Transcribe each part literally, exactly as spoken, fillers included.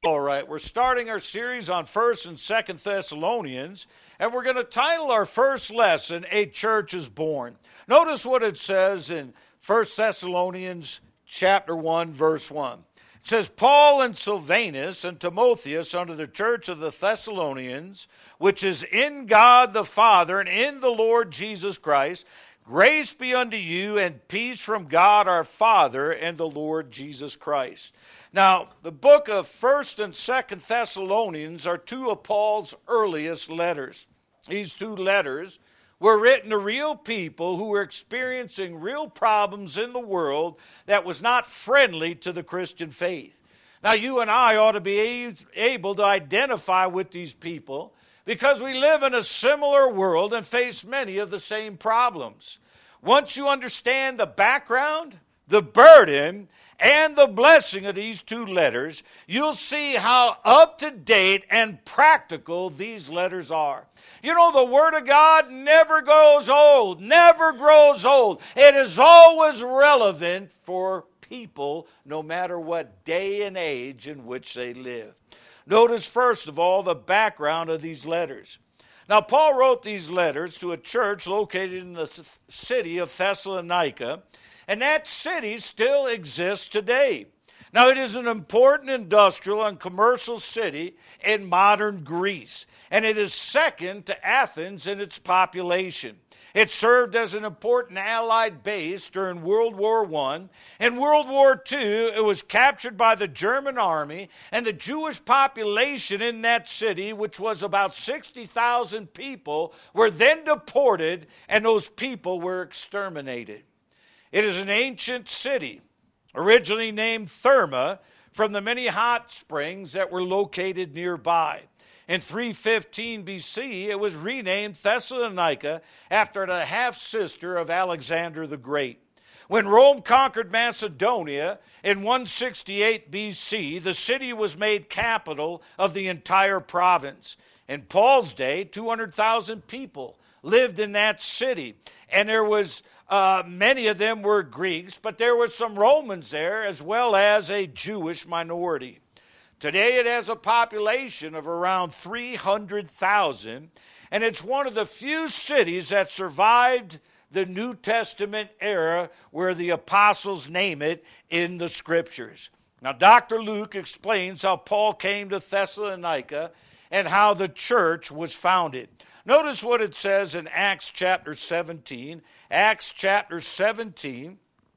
All right, we're starting our series on First and Second Thessalonians, and we're going to title our first lesson, A Church is Born. Notice what it says in First Thessalonians chapter one, verse one. It says, Paul and Silvanus and Timotheus unto the church of the Thessalonians, which is in God the Father and in the Lord Jesus Christ, grace be unto you and peace from God our Father and the Lord Jesus Christ. Now, the book of First and Second Thessalonians are two of Paul's earliest letters. These two letters were written to real people who were experiencing real problems in the world that was not friendly to the Christian faith. Now, you and I ought to be able to identify with these people because we live in a similar world and face many of the same problems. Once you understand the background, the burden, and the blessing of these two letters, you'll see how up-to-date and practical these letters are. You know, the Word of God never goes old, never grows old. It is always relevant for people, no matter what day and age in which they live. Notice, first of all, the background of these letters. Now, Paul wrote these letters to a church located in the city of Thessalonica, and that city still exists today. Now, it is an important industrial and commercial city in modern Greece, and it is second to Athens in its population. It served as an important Allied base during World War One. In World War Two, it was captured by the German army, and the Jewish population in that city, which was about sixty thousand people, were then deported, and those people were exterminated. It is an ancient city, originally named Therma, from the many hot springs that were located nearby. In three fifteen B C, it was renamed Thessalonica after the half-sister of Alexander the Great. When Rome conquered Macedonia in one sixty-eight B C, the city was made capital of the entire province. In Paul's day, two hundred thousand people lived in that city, and there was Uh, many of them were Greeks, but there were some Romans there as well as a Jewish minority. Today it has a population of around three hundred thousand, and it's one of the few cities that survived the New Testament era where the apostles name it in the scriptures. Now, Doctor Luke explains how Paul came to Thessalonica and how the church was founded. Notice what it says in Acts chapter seventeen. Acts chapter seventeen,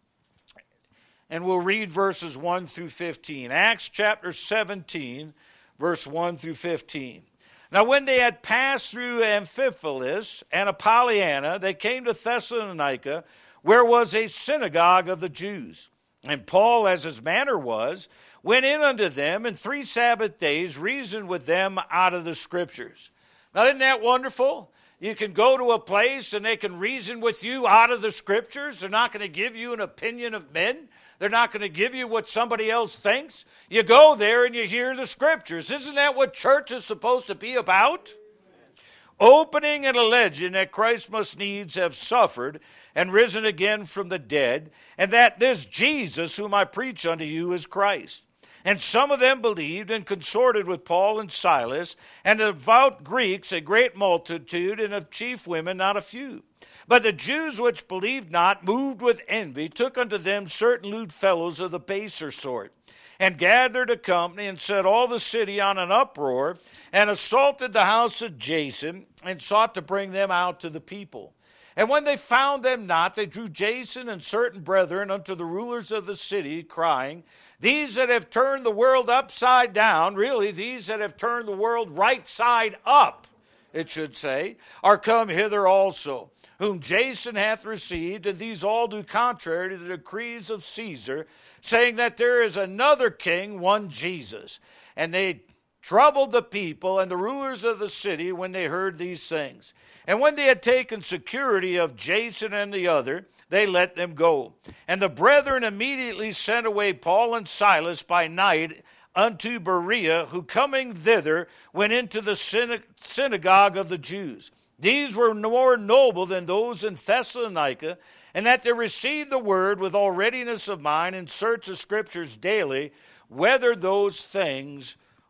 and we'll read verses one through fifteen. Acts chapter seventeen, verse one through fifteen. Now when they had passed through Amphipolis and Apollonia, they came to Thessalonica, where was a synagogue of the Jews. And Paul, as his manner was, went in unto them, and three Sabbath days reasoned with them out of the Scriptures. Now, isn't that wonderful? You can go to a place and they can reason with you out of the Scriptures. They're not going to give you an opinion of men. They're not going to give you what somebody else thinks. You go there and you hear the Scriptures. Isn't that what church is supposed to be about? Opening and alleging that Christ must needs have suffered and risen again from the dead, and that this Jesus whom I preach unto you is Christ. And some of them believed and consorted with Paul and Silas, and the devout Greeks a great multitude, and of chief women not a few. But the Jews which believed not, moved with envy, took unto them certain lewd fellows of the baser sort, and gathered a company, and set all the city on an uproar, and assaulted the house of Jason, and sought to bring them out to the people. And when they found them not, they drew Jason and certain brethren unto the rulers of the city, crying, These that have turned the world upside down, really these that have turned the world right side up, it should say, are come hither also, whom Jason hath received, and these all do contrary to the decrees of Caesar, saying that there is another king, one Jesus. And they troubled the people and the rulers of the city when they heard these things. And when they had taken security of Jason and the other, they let them go. And the brethren immediately sent away Paul and Silas by night unto Berea, who coming thither went into the synagogue of the Jews. These were more noble than those in Thessalonica, and that they received the word with all readiness of mind, and searched the Scriptures daily, whether those things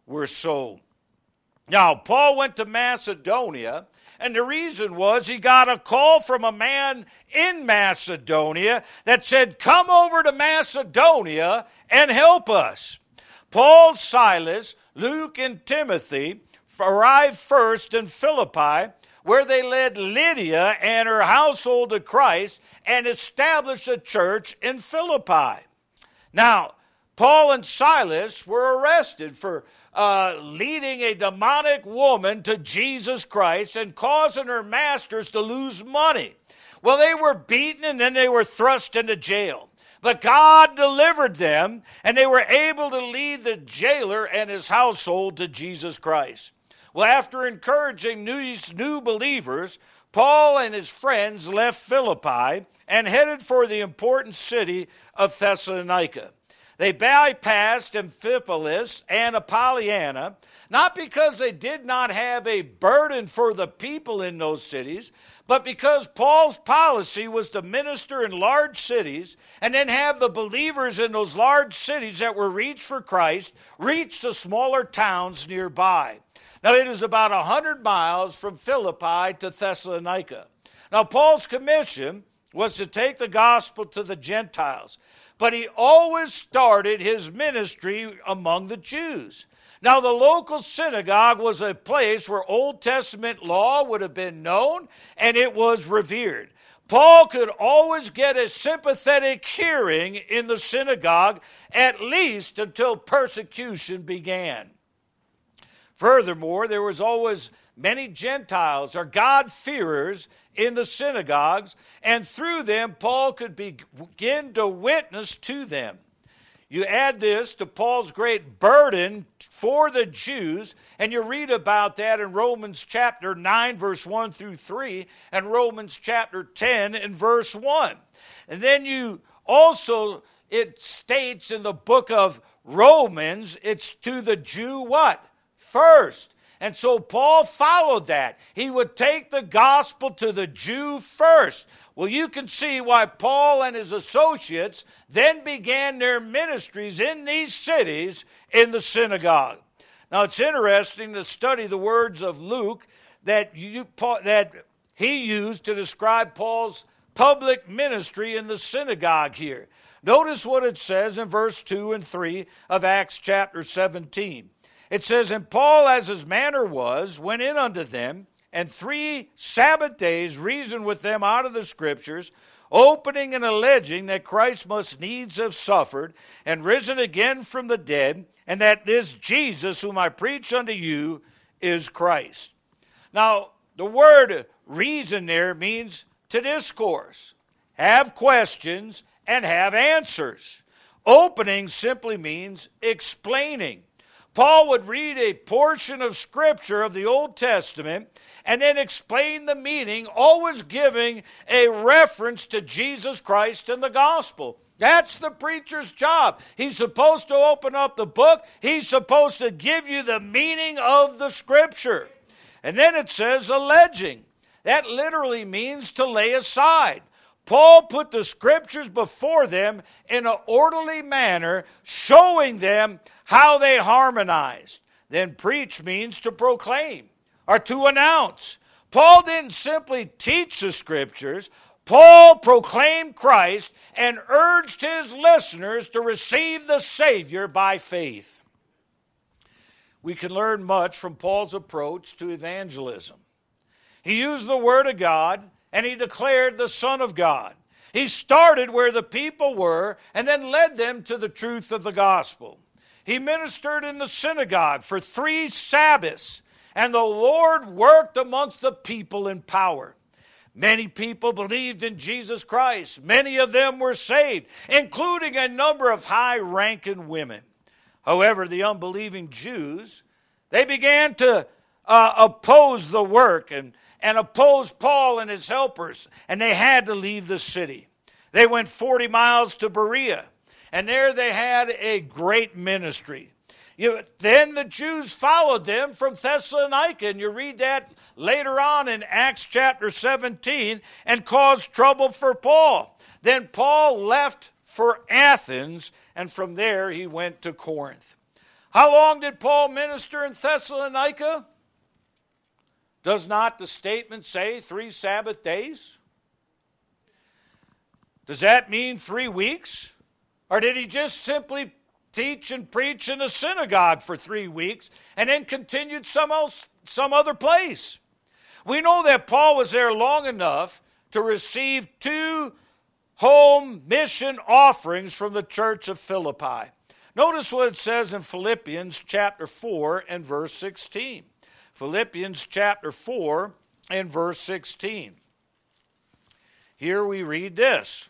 were sold. Now, Paul went to Macedonia, and the reason was he got a call from a man in Macedonia that said, come over to Macedonia and help us. Paul, Silas, Luke, and Timothy arrived first in Philippi, where they led Lydia and her household to Christ and established a church in Philippi. Now, Paul and Silas were arrested for uh, leading a demonic woman to Jesus Christ and causing her masters to lose money. Well, they were beaten and then they were thrust into jail. But God delivered them, and they were able to lead the jailer and his household to Jesus Christ. Well, after encouraging these new believers, Paul and his friends left Philippi and headed for the important city of Thessalonica. They bypassed Amphipolis and Apollonia, not because they did not have a burden for the people in those cities, but because Paul's policy was to minister in large cities and then have the believers in those large cities that were reached for Christ reach the smaller towns nearby. Now, it is about one hundred miles from Philippi to Thessalonica. Now, Paul's commission was to take the gospel to the Gentiles, but he always started his ministry among the Jews. Now, the local synagogue was a place where Old Testament law would have been known, and it was revered. Paul could always get a sympathetic hearing in the synagogue, at least until persecution began. Furthermore, there was always many Gentiles or God-fearers in the synagogues, and through them, Paul could begin to witness to them. You add this to Paul's great burden for the Jews, and you read about that in Romans chapter nine, verse one through three, and Romans chapter ten and verse one. And then you also, it states in the book of Romans, it's to the Jew what? First. And so Paul followed that. He would take the gospel to the Jew first. Well, you can see why Paul and his associates then began their ministries in these cities in the synagogue. Now, it's interesting to study the words of Luke that, you, that he used to describe Paul's public ministry in the synagogue here. Notice what it says in verse two and three of Acts chapter seventeen. It says, and Paul, as his manner was, went in unto them, and three Sabbath days reasoned with them out of the Scriptures, opening and alleging that Christ must needs have suffered, and risen again from the dead, and that this Jesus whom I preach unto you is Christ. Now, the word reason there means to discourse, have questions, and have answers. Opening simply means explaining. Paul would read a portion of Scripture of the Old Testament and then explain the meaning, always giving a reference to Jesus Christ and the gospel. That's the preacher's job. He's supposed to open up the book. He's supposed to give you the meaning of the Scripture. And then it says alleging. That literally means to lay aside. Paul put the Scriptures before them in an orderly manner, showing them how they harmonized. Then preach means to proclaim or to announce. Paul didn't simply teach the Scriptures. Paul proclaimed Christ and urged his listeners to receive the Savior by faith. We can learn much from Paul's approach to evangelism. He used the Word of God, and he declared the Son of God. He started where the people were and then led them to the truth of the gospel. He ministered in the synagogue for three Sabbaths, and the Lord worked amongst the people in power. Many people believed in Jesus Christ. Many of them were saved, including a number of high-ranking women. However, the unbelieving Jews, they began to uh, oppose the work and and opposed Paul and his helpers, and they had to leave the city. They went forty miles to Berea, and there they had a great ministry. You, then the Jews followed them from Thessalonica, and you read that later on in Acts chapter seventeen, and caused trouble for Paul. Then Paul left for Athens, and from there he went to Corinth. How long did Paul minister in Thessalonica? Does not the statement say three Sabbath days? Does that mean three weeks? Or did he just simply teach and preach in a synagogue for three weeks and then continued some else, some other place? We know that Paul was there long enough to receive two home mission offerings from the church of Philippi. Notice what it says in Philippians chapter four and verse sixteen. Philippians chapter four and verse sixteen. Here we read this.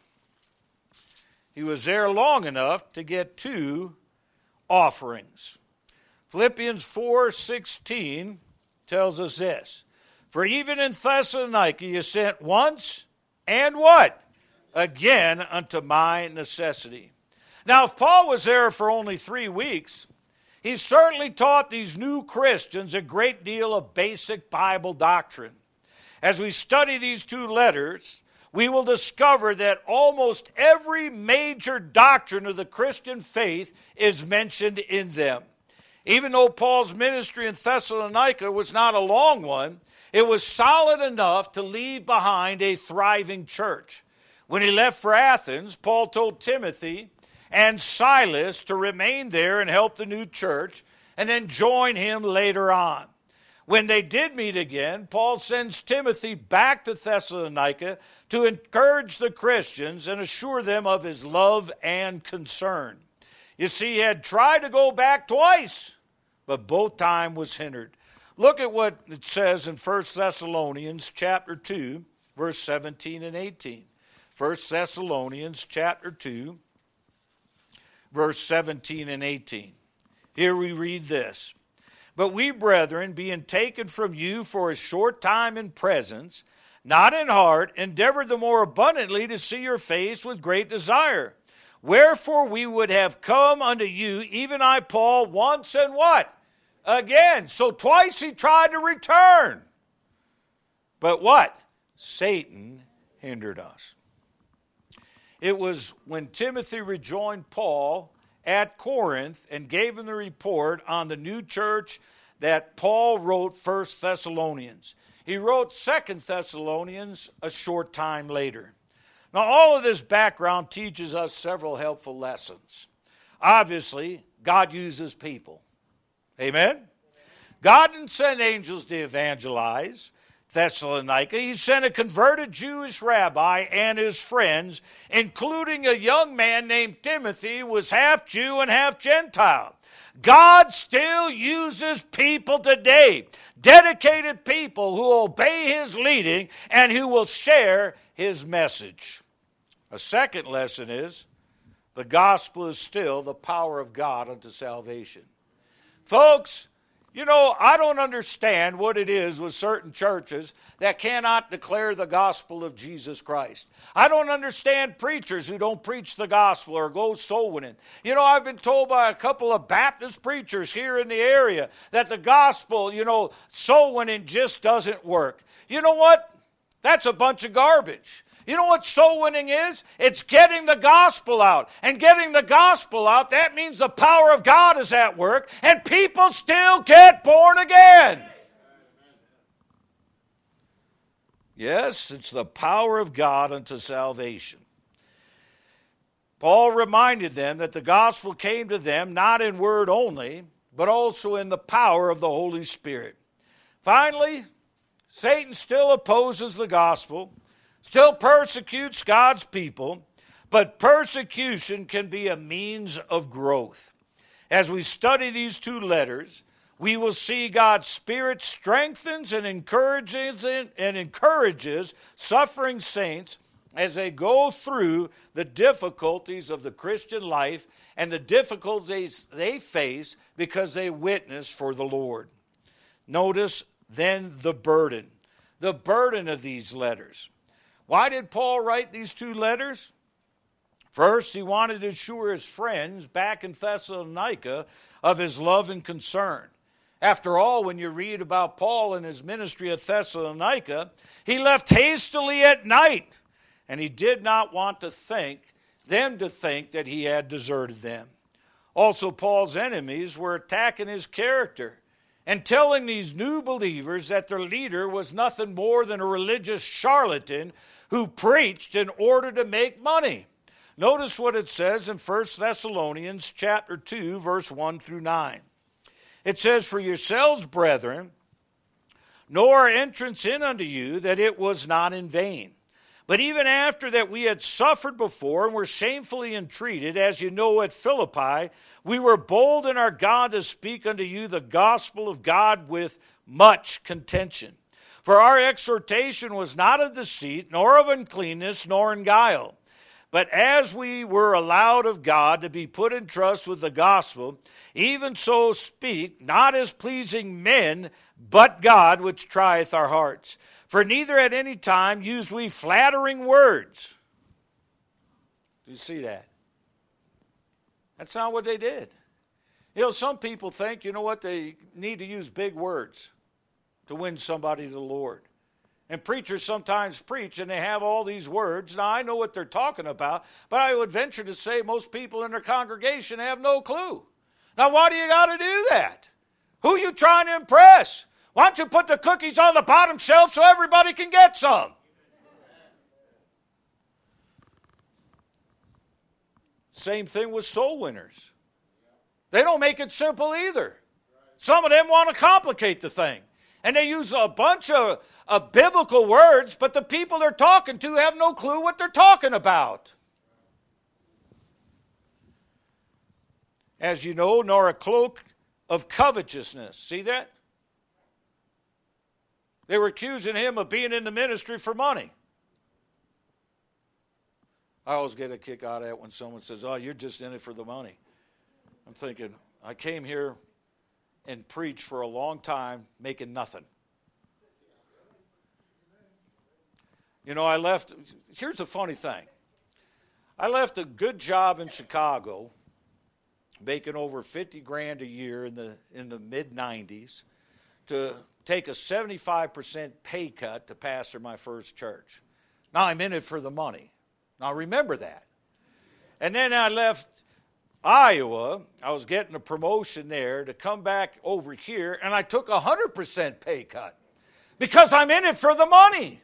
He was there long enough to get two offerings. Philippians four sixteen tells us this. For even in Thessalonica you sent once, and what? Again unto my necessity. Now if Paul was there for only three weeks, he certainly taught these new Christians a great deal of basic Bible doctrine. As we study these two letters, we will discover that almost every major doctrine of the Christian faith is mentioned in them. Even though Paul's ministry in Thessalonica was not a long one, it was solid enough to leave behind a thriving church. When he left for Athens, Paul told Timothy and Silas to remain there and help the new church, and then join him later on. When they did meet again, Paul sends Timothy back to Thessalonica to encourage the Christians and assure them of his love and concern. You see, he had tried to go back twice, but both times was hindered. Look at what it says in First Thessalonians chapter two, verse seventeen and eighteen. First Thessalonians chapter two, verse seventeen and eighteen. Here we read this. But we, brethren, being taken from you for a short time in presence, not in heart, endeavored the more abundantly to see your face with great desire. Wherefore we would have come unto you, even I, Paul, once and what? Again. So twice he tried to return. But what? Satan hindered us. It was when Timothy rejoined Paul at Corinth and gave him the report on the new church that Paul wrote First Thessalonians. He wrote Second Thessalonians a short time later. Now, all of this background teaches us several helpful lessons. Obviously, God uses people. Amen? God didn't send angels to evangelize Thessalonica. He sent a converted Jewish rabbi and his friends, including a young man named Timothy, who was half Jew and half Gentile. God still uses people today, dedicated people who obey his leading and who will share his message. A second lesson is the gospel is still the power of God unto salvation. Folks, you know, I don't understand what it is with certain churches that cannot declare the gospel of Jesus Christ. I don't understand preachers who don't preach the gospel or go soul winning. You know, I've been told by a couple of Baptist preachers here in the area that the gospel, you know, soul winning just doesn't work. You know what? That's a bunch of garbage. You know what soul winning is? It's getting the gospel out. And getting the gospel out, that means the power of God is at work, and people still get born again. Yes, it's the power of God unto salvation. Paul reminded them that the gospel came to them not in word only, but also in the power of the Holy Spirit. Finally, Satan still opposes the gospel, still persecutes God's people, but persecution can be a means of growth. As we study these two letters, we will see God's Spirit strengthens and encourages and encourages suffering saints as they go through the difficulties of the Christian life and the difficulties they face because they witness for the Lord. Notice then the burden, the burden of these letters. Why did Paul write these two letters? First, he wanted to assure his friends back in Thessalonica of his love and concern. After all, when you read about Paul and his ministry at Thessalonica, he left hastily at night, and he did not want to think them to think that he had deserted them. Also, Paul's enemies were attacking his character and telling these new believers that their leader was nothing more than a religious charlatan who preached in order to make money. Notice what it says in First Thessalonians chapter two, verse one through nine. It says, "For yourselves, brethren, know our entrance in unto you, that it was not in vain. But even after that we had suffered before and were shamefully entreated, as you know at Philippi, we were bold in our God to speak unto you the gospel of God with much contention. For our exhortation was not of deceit, nor of uncleanness, nor in guile. But as we were allowed of God to be put in trust with the gospel, even so speak, not as pleasing men, but God which trieth our hearts. For neither at any time used we flattering words." Do you see that? That's not what they did. You know, some people think, you know what, they need to use big words to win somebody to the Lord. And preachers sometimes preach and they have all these words. Now, I know what they're talking about, but I would venture to say most people in their congregation have no clue. Now, why do you got to do that? Who are you trying to impress? Why don't you put the cookies on the bottom shelf so everybody can get some? Same thing with soul winners. They don't make it simple either. Some of them want to complicate the thing. And they use a bunch of, of biblical words, but the people they're talking to have no clue what they're talking about. As you know, nor a cloak of covetousness. See that? They were accusing him of being in the ministry for money. I always get a kick out of it when someone says, "Oh, you're just in it for the money." I'm thinking, I came here and preached for a long time making nothing. You know, I left, here's a funny thing. I left a good job in Chicago, making over fifty grand a year in the in the mid nineties, to take a seventy-five percent pay cut to pastor my first church. Now I'm in it for the money. Now remember that. And then I left Iowa. I was getting a promotion there to come back over here, and I took a one hundred percent pay cut because I'm in it for the money.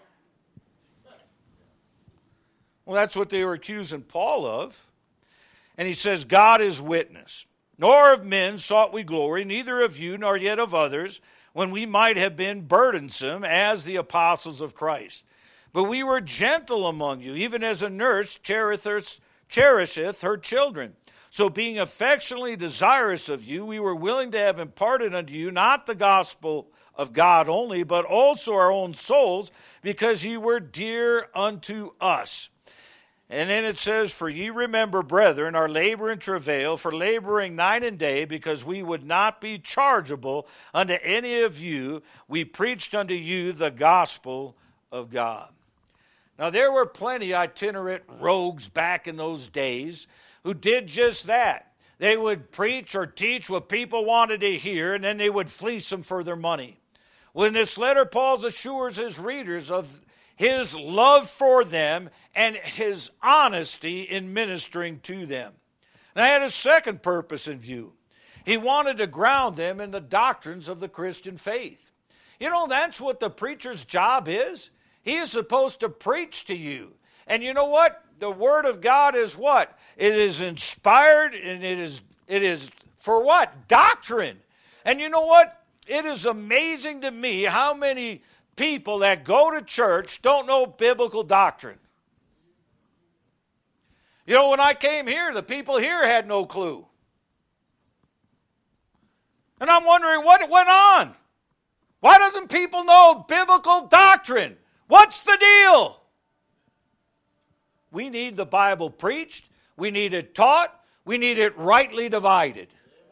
Well, that's what they were accusing Paul of. And he says, "God is witness. Nor of men sought we glory, neither of you, nor yet of others, when we might have been burdensome as the apostles of Christ. But we were gentle among you, even as a nurse cherisheth her children. So being affectionately desirous of you, we were willing to have imparted unto you not the gospel of God only, but also our own souls, because ye were dear unto us." And then it says, "For ye remember, brethren, our labor and travail, for laboring night and day, because we would not be chargeable unto any of you. We preached unto you the gospel of God." Now, there were plenty itinerant rogues back in those days who did just that. They would preach or teach what people wanted to hear, and then they would fleece them for their money. Well, in this letter, Paul assures his readers of his love for them and his honesty in ministering to them. And I had a second purpose in view. He wanted to ground them in the doctrines of the Christian faith. You know, that's what the preacher's job is. He is supposed to preach to you. And you know what? The Word of God is what? It is inspired, and it is it is for what? Doctrine. And you know what? It is amazing to me how many people that go to church don't know biblical doctrine. You know, when I came here, the people here had no clue. And I'm wondering what went on. Why doesn't people know biblical doctrine? What's the deal? We need the Bible preached. We need it taught. We need it rightly divided.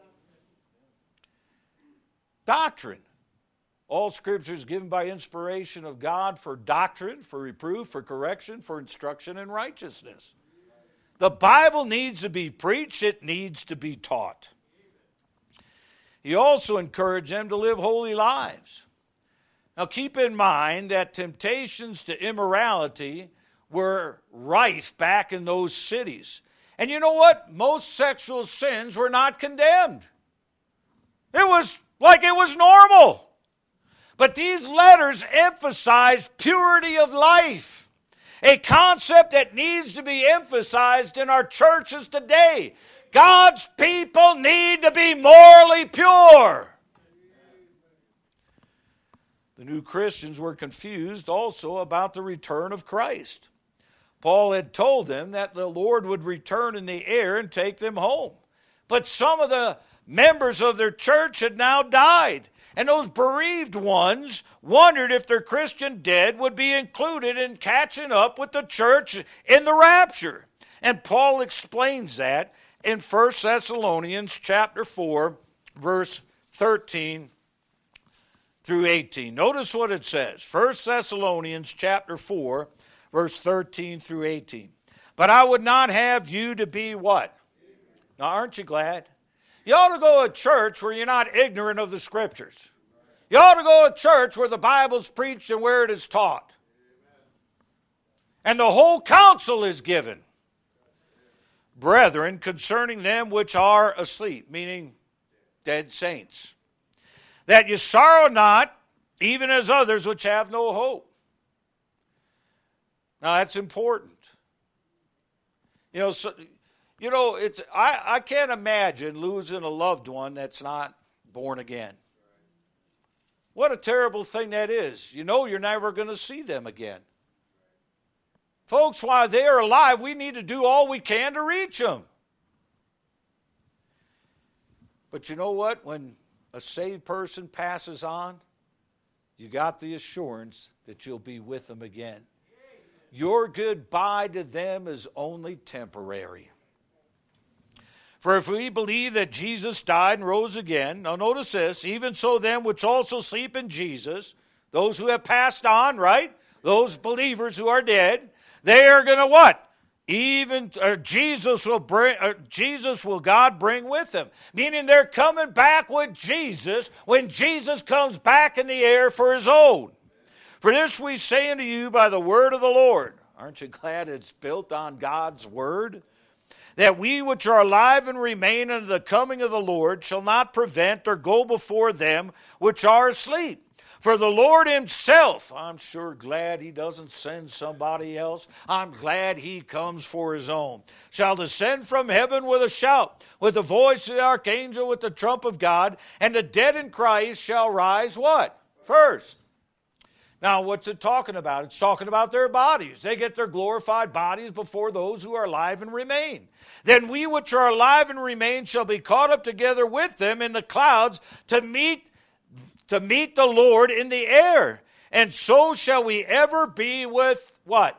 Doctrine. All Scripture is given by inspiration of God for doctrine, for reproof, for correction, for instruction in righteousness. The Bible needs to be preached. It needs to be taught. He also encouraged them to live holy lives. Now keep in mind that temptations to immorality were rife back in those cities. And you know what? Most sexual sins were not condemned. It was like it was normal. But these letters emphasize purity of life, a concept that needs to be emphasized in our churches today. God's people need to be morally pure. The new Christians were confused also about the return of Christ. Paul had told them that the Lord would return in the air and take them home. But some of the members of their church had now died. And those bereaved ones wondered if their Christian dead would be included in catching up with the church in the rapture. And Paul explains that in First Thessalonians chapter four, verse thirteen through eighteen. Notice what it says. First Thessalonians chapter four, verse thirteen through eighteen. But I would not have you to be what? Now, aren't you glad? You ought to go to a church where you're not ignorant of the Scriptures. You ought to go to a church where the Bible's preached and where it is taught. And the whole counsel is given. Brethren, concerning them which are asleep, meaning dead saints, that you sorrow not, even as others which have no hope. Now, that's important. You know, so, you know, it's I, I can't imagine losing a loved one that's not born again. What a terrible thing that is. You know you're never going to see them again. Folks, while they are alive, we need to do all we can to reach them. But you know what? When a saved person passes on, you got the assurance that you'll be with them again. Your goodbye to them is only temporary. For if we believe that Jesus died and rose again, now notice this, even so them which also sleep in Jesus, those who have passed on, right? Those believers who are dead, they are going to what? Even uh, Jesus will bring. Uh, Jesus will God bring with him, meaning they're coming back with Jesus when Jesus comes back in the air for his own. For this we say unto you by the word of the Lord. Aren't you glad it's built on God's word? That we which are alive and remain unto the coming of the Lord shall not prevent or go before them which are asleep. For the Lord himself, I'm sure glad he doesn't send somebody else. I'm glad he comes for his own. Shall descend from heaven with a shout, with the voice of the archangel, with the trump of God, and the dead in Christ shall rise what? First. Now, what's it talking about? It's talking about their bodies. They get their glorified bodies before those who are alive and remain. Then we which are alive and remain shall be caught up together with them in the clouds to meet to meet the Lord in the air. And so shall we ever be with what?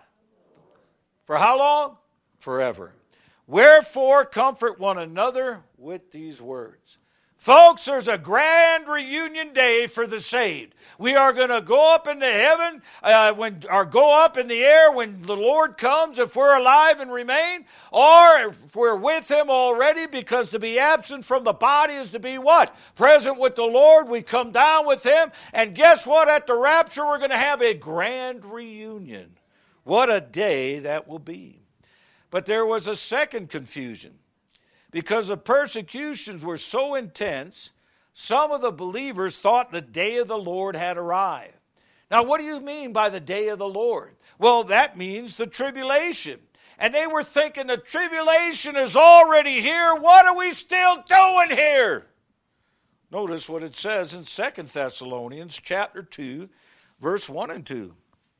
For how long? Forever. Wherefore comfort one another with these words. Folks, there's a grand reunion day for the saved. We are going to go up into heaven, uh, when, or go up in the air when the Lord comes, if we're alive and remain, or if we're with him already, because to be absent from the body is to be what? Present with the Lord. We come down with him, and guess what? At the rapture, we're going to have a grand reunion. What a day that will be. But there was a second confusion. Because the persecutions were so intense, some of the believers thought the day of the Lord had arrived. Now, what do you mean by the day of the Lord? Well, that means the tribulation. And they were thinking the tribulation is already here. What are we still doing here? Notice what it says in Second Thessalonians chapter two, verse one and two.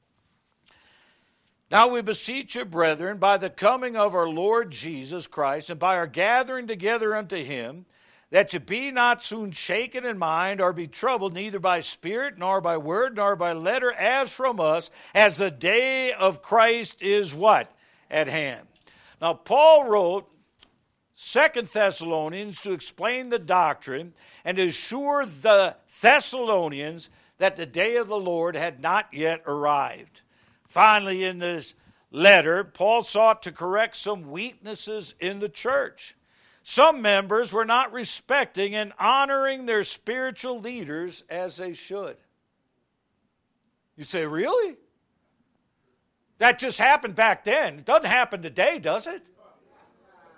Now we beseech you, brethren, by the coming of our Lord Jesus Christ, and by our gathering together unto him, that ye be not soon shaken in mind, or be troubled neither by spirit, nor by word, nor by letter, as from us, as the day of Christ is what? At hand. Now Paul wrote Second Thessalonians to explain the doctrine and to assure the Thessalonians that the day of the Lord had not yet arrived. Finally, in this letter, Paul sought to correct some weaknesses in the church. Some members were not respecting and honoring their spiritual leaders as they should. You say, really? That just happened back then. It doesn't happen today, does it?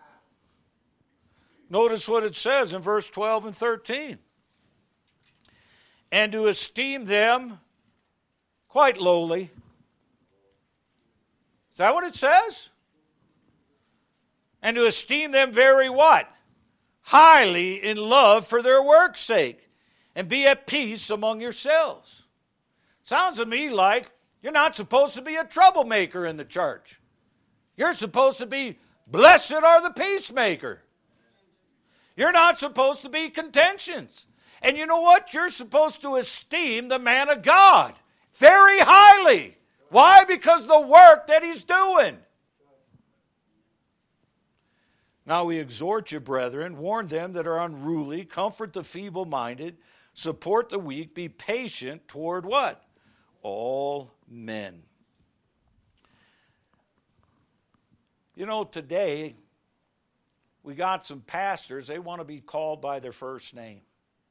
Notice what it says in verse twelve and thirteen. And to esteem them quite lowly. Is that what it says? And to esteem them very what? Highly in love for their work's sake. And be at peace among yourselves. Sounds to me like you're not supposed to be a troublemaker in the church. You're supposed to be, blessed are the peacemaker. You're not supposed to be contentions. And you know what? You're supposed to esteem the man of God very highly. Why? Because the work that he's doing. Now we exhort you, brethren, warn them that are unruly, comfort the feeble-minded, support the weak, be patient toward what? All men. You know, today, we got some pastors, they want to be called by their first name.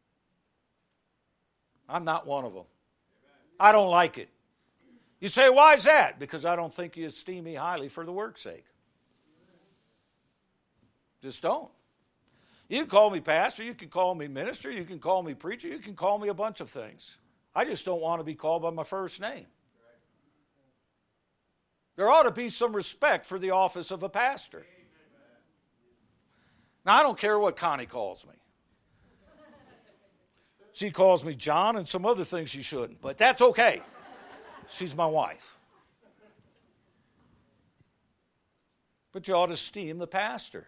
I'm not one of them. I don't like it. You say, why is that? Because I don't think you esteem me highly for the work's sake. Just don't. You can call me pastor, you can call me minister, you can call me preacher, you can call me a bunch of things. I just don't want to be called by my first name. There ought to be some respect for the office of a pastor. Now, I don't care what Connie calls me. She calls me John and some other things she shouldn't, but that's okay. She's my wife. But you ought to esteem the pastor.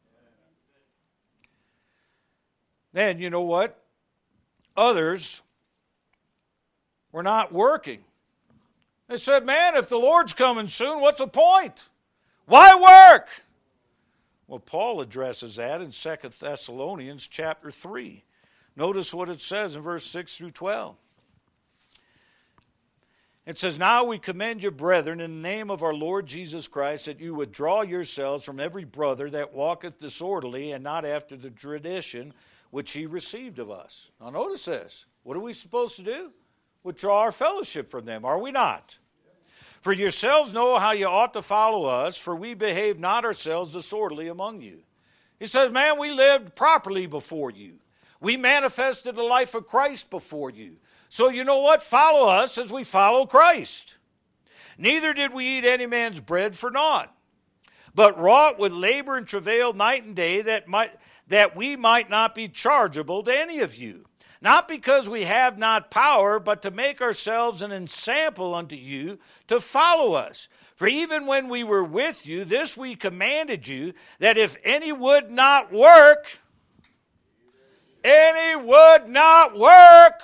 Then, you know what? Others were not working. They said, man, if the Lord's coming soon, what's the point? Why work? Well, Paul addresses that in Second Thessalonians chapter three. Notice what it says in verse six through twelve. It says, now we commend you, brethren, in the name of our Lord Jesus Christ, that you withdraw yourselves from every brother that walketh disorderly and not after the tradition which he received of us. Now notice this. What are we supposed to do? Withdraw our fellowship from them, are we not? For yourselves know how you ought to follow us, for we behave not ourselves disorderly among you. He says, man, we lived properly before you. We manifested the life of Christ before you. So you know what? Follow us as we follow Christ. Neither did we eat any man's bread for naught, but wrought with labor and travail night and day, that might that we might not be chargeable to any of you. Not because we have not power, but to make ourselves an ensample unto you to follow us. For even when we were with you, this we commanded you, that if any would not work, any would not work.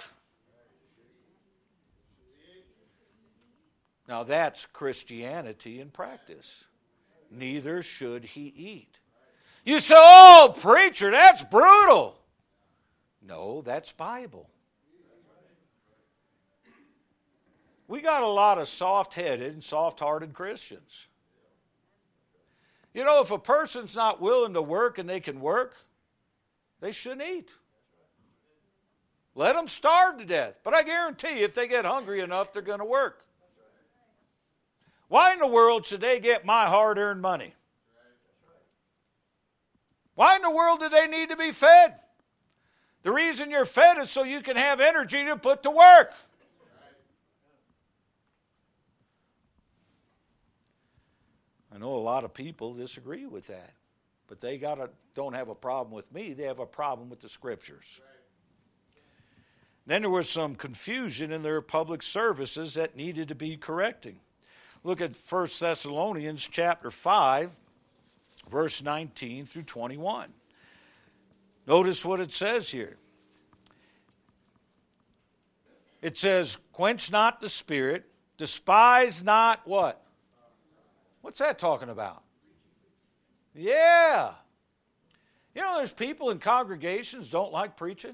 Now that's Christianity in practice. Neither should he eat. You say, oh, preacher, that's brutal. No, that's Bible. We got a lot of soft-headed and soft-hearted Christians. You know, if a person's not willing to work and they can work, they shouldn't eat. Let them starve to death. But I guarantee you, if they get hungry enough, they're going to work. Why in the world should they get my hard-earned money? Why in the world do they need to be fed? The reason you're fed is so you can have energy to put to work. I know a lot of people disagree with that, but they gotta, don't have a problem with me. They have a problem with the Scriptures. Then there was some confusion in their public services that needed to be correcting. Look at First Thessalonians chapter five, verse nineteen through twenty-one. Notice what it says here. It says, quench not the spirit, despise not what? What's that talking about? Yeah. You know, there's people in congregations don't like preaching.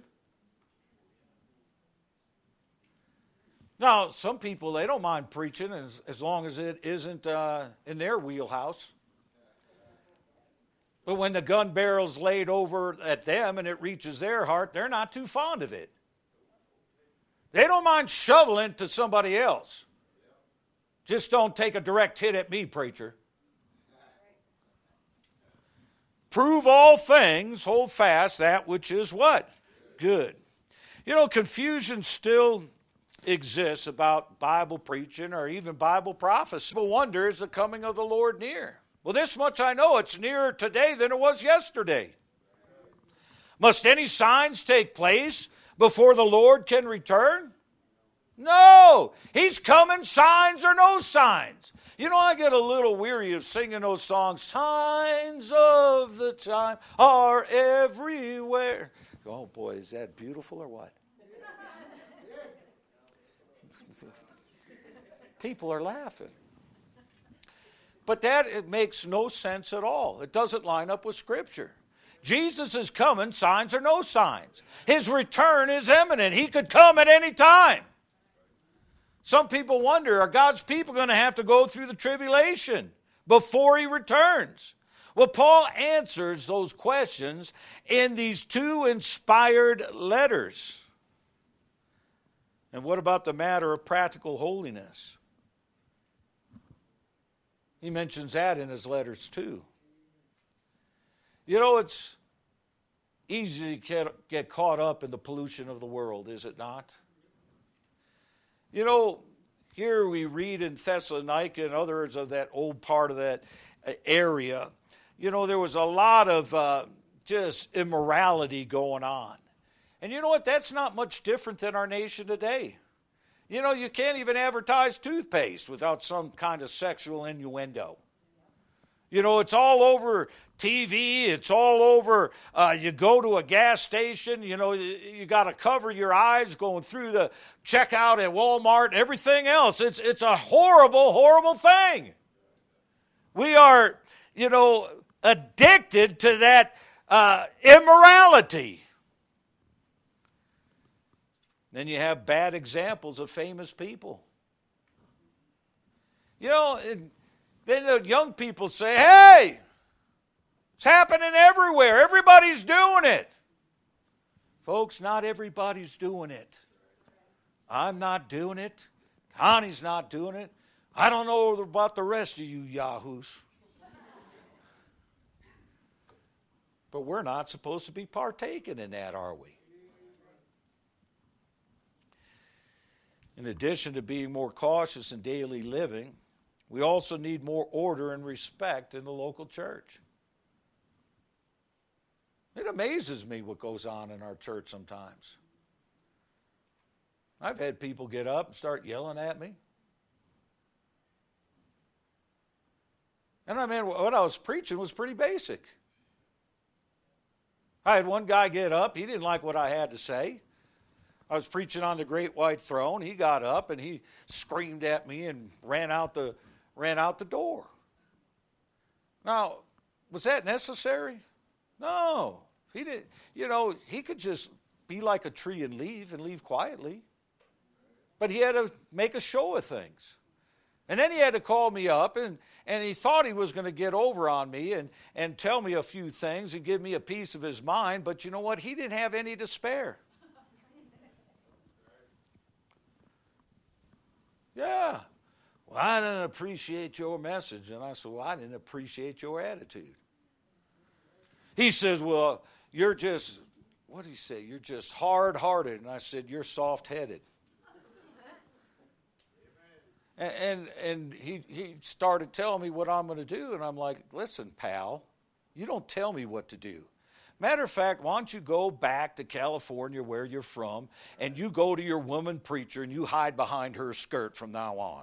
Now, some people, they don't mind preaching as, as long as it isn't uh, in their wheelhouse. But when the gun barrel's laid over at them and it reaches their heart, they're not too fond of it. They don't mind shoveling to somebody else. Just don't take a direct hit at me, preacher. Prove all things, hold fast that which is what? Good. You know, confusion still exists about Bible preaching or even Bible prophecy. People wonder, is the coming of the Lord near? Well, this much I know, it's nearer today than it was yesterday. Must any signs take place before the Lord can return? No. He's coming, signs or no signs. You know, I get a little weary of singing those songs. Signs of the time are everywhere. Oh boy, is that beautiful or what? People are laughing. But that, it makes no sense at all. It doesn't line up with Scripture. Jesus is coming, signs or no signs. His return is imminent. He could come at any time. Some people wonder, are God's people going to have to go through the tribulation before He returns? Well, Paul answers those questions in these two inspired letters. And what about the matter of practical holiness? He mentions that in his letters too. You know, it's easy to get, get caught up in the pollution of the world, is it not? You know, here we read in Thessalonica and others of that old part of that area, you know, there was a lot of uh, just immorality going on. And you know what? That's not much different than our nation today. You know, you can't even advertise toothpaste without some kind of sexual innuendo. You know, it's all over T V. It's all over. Uh, you go to a gas station. You know, you, you got to cover your eyes going through the checkout at Walmart and everything else. It's, it's a horrible, horrible thing. We are, you know, addicted to that uh, immorality. Then you have bad examples of famous people. You know, then the young people say, hey, it's happening everywhere. Everybody's doing it. Folks, not everybody's doing it. I'm not doing it. Connie's not doing it. I don't know about the rest of you yahoos. But we're not supposed to be partaking in that, are we? In addition to being more cautious in daily living, we also need more order and respect in the local church. It amazes me what goes on in our church sometimes. I've had people get up and start yelling at me. And I mean, what I was preaching was pretty basic. I had one guy get up. He didn't like what I had to say. I was preaching on the great white throne. He got up and he screamed at me and ran out the ran out the door. Now, was that necessary? No. He didn't, you know, he could just be like a tree and leave and leave quietly. But he had to make a show of things. And then he had to call me up, and, and he thought he was going to get over on me and, and tell me a few things and give me a piece of his mind. But you know what? He didn't have any to spare. Yeah. Well, I didn't appreciate your message. And I said, well, I didn't appreciate your attitude. He says, well, you're just, what did he say? You're just hard-hearted. And I said, you're soft-headed. and and, and he, he started telling me what I'm going to do. And I'm like, listen, pal, you don't tell me what to do. Matter of fact, why don't you go back to California where you're from, and you go to your woman preacher and you hide behind her skirt from now on.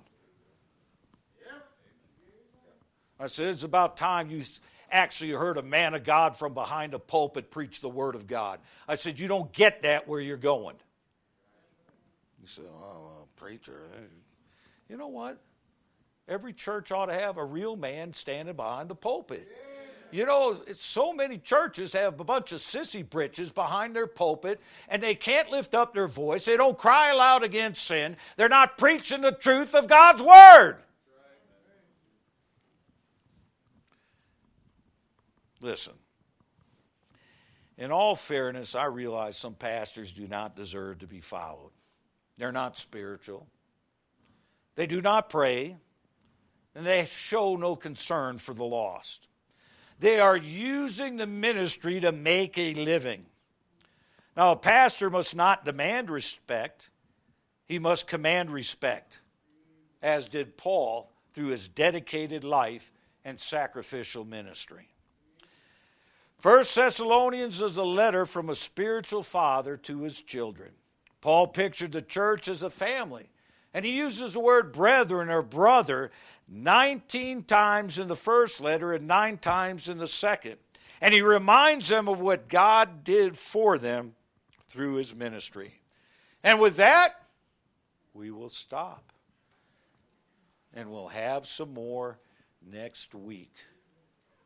I said, it's about time you actually heard a man of God from behind a pulpit preach the word of God. I said, you don't get that where you're going. He said, oh, well, preacher. You know what? Every church ought to have a real man standing behind the pulpit. You know, it's so many churches have a bunch of sissy britches behind their pulpit, and they can't lift up their voice. They don't cry aloud against sin. They're not preaching the truth of God's word. Listen, in all fairness, I realize some pastors do not deserve to be followed. They're not spiritual. They do not pray, and they show no concern for the lost. They are using the ministry to make a living. Now, a pastor must not demand respect. He must command respect, as did Paul through his dedicated life and sacrificial ministry. First Thessalonians is a letter from a spiritual father to his children. Paul pictured the church as a family, and he uses the word brethren or brother nineteen times in the first letter and nine times in the second. And he reminds them of what God did for them through his ministry. And with that, we will stop. And we'll have some more next week.